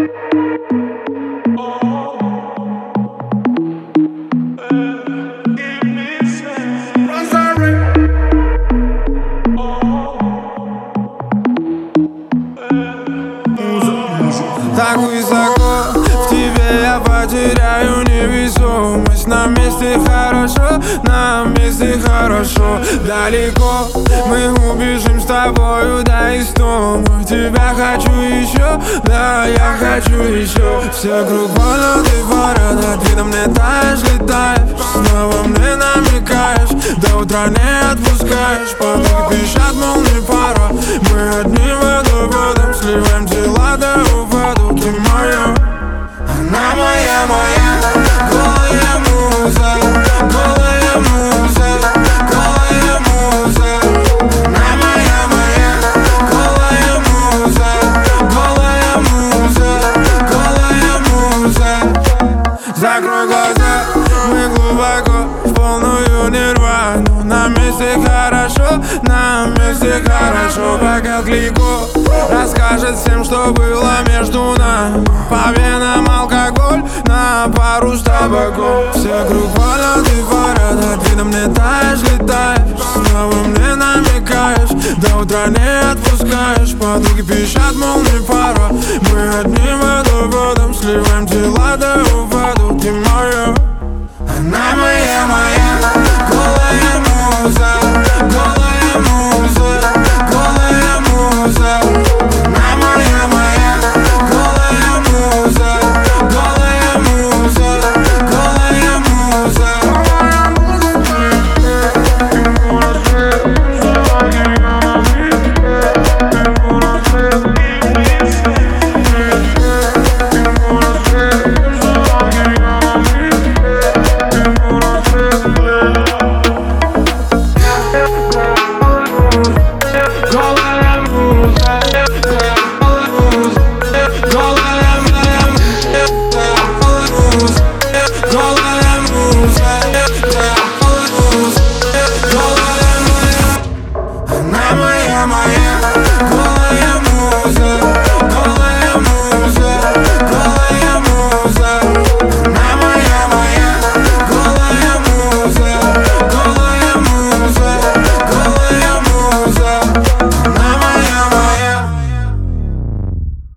Так высоко в тебе я потеряю невесомость. На месте хорошо, на месте хорошо. Далеко мы убежим с тобою до истомы. Тебя хочу еще, да, я хочу еще. Все круг больно, ты пора, над видом летаешь, летаешь. Снова мне намекаешь, до утра не отпускаешь. Подруги пищат, мол, не пора. Мы одни водоводом сливаем тела до упаду. Ты моя, она моя, моя, голая муза, голая муза, голая муза. Она моя, моя, голая муза, голая муза, голая муза. Закрой глаза, мы глубоко в полную нирвану. На месте хорошо, на месте хорошо. Пока Клико расскажет всем, что было между нами. По венам алкоголь, на пару с табаком. Все круг больно, ты пора, над видом летаешь, летаешь. Снова мне намекаешь, до утра не отпускаешь. Подруги пищат, мол, не пора.